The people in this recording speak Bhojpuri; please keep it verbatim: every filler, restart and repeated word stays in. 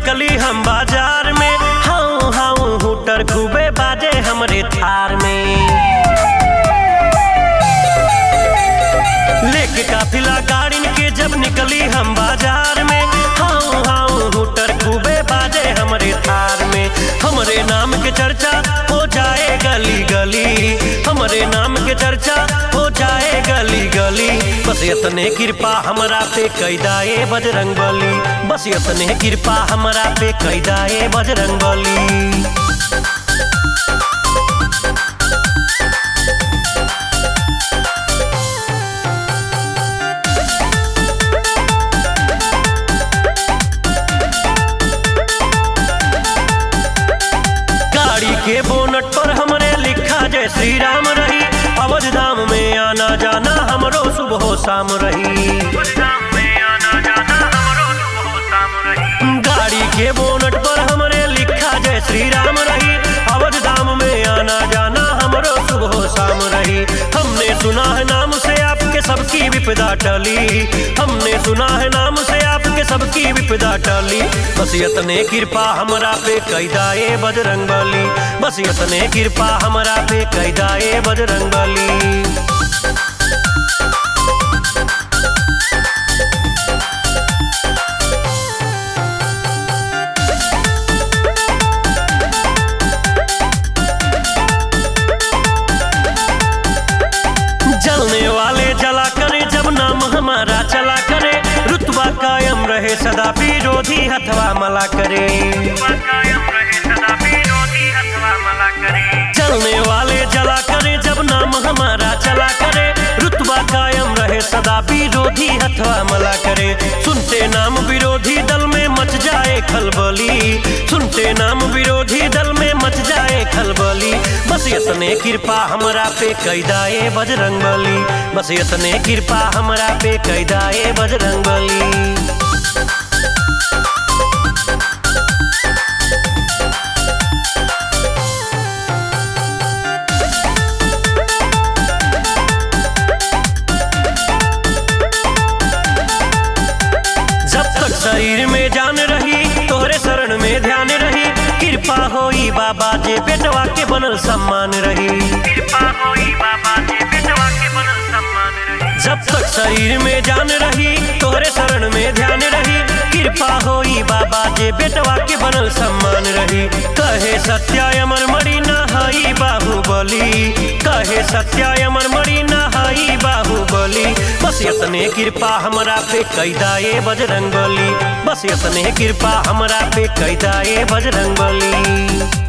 निकली हम बाजार में, हाउ हाउ हुटर खूबे बाजे हमरे थार में। लेके काफिला गाड़िन के जब निकली हम बाजार में, हाउ हाउ हुटर खूबे बाजे हमरे थार में। हमरे नाम के चर्चा हो जाए गली गली, हमरे नाम के चर्चा हो जाए गली गली। बस इतने कृपा हमरा पे कैदाए बजरंग बली, बस इतने कृपा हमरा पे कैदाए बजरंग बली। के बोनट पर हमरे लिखा जय श्री राम रही, अवध धाम में आना जाना हमरो सुबह शाम रही। गाड़ी के बोनट पर हमरे लिखा जय श्री राम रही, अवध धाम में आना जाना हमरो सुबह शाम रही। हमने सुना है नाम से आपके सबकी विपदा टली, हमने सुना है नाम से आपके सबकी विपदा टली। बस इतने कृपा हमरा पे कैदाए बजरंग बली, बस इतने कृपा हमरा पे कैदाए बजरंग बली। जलने वाले जला करे जब नाम हमारा चला करे, रुतबा कायम रहे सदा विरोधी हथवा मला करे। जलने वाले जला करे जब नाम हमारा चला करे, रुतबा कायम रहे सदा विरोधी हथवा मला करे। सुनते नाम विरोधी दल में मच जाए खलबली, सुनते नाम विरोधी दल में मच जाए खलबली। बस इतने कृपा हमरा पे कैदाए बजरंग बली, बस इतने कृपा हमरा पे कैदाए बजरंग बली। शरीर में जान रही तोहरे शरण में ध्यान रही, कृपा होई बाबा जे बेटवा के बनल सम्मान रही। कृपा होई बाबा जे बेटवा के बनल सम्मान रही। जब तक शरीर में जान रही तोहरे शरण में ध्यान रही, कृपा होई बाबा जे बेटवा के बनल सम्मान रही। कहे सत्या अमर मणि नहाई बाहुबली, कहे सत्या अमर मणि नहाई बाहुबली। बस इतने कृपा हमरा पे कैदाए बजरंग बली, बस इतने कृपा हमरा पे कैदाए बजरंग बली।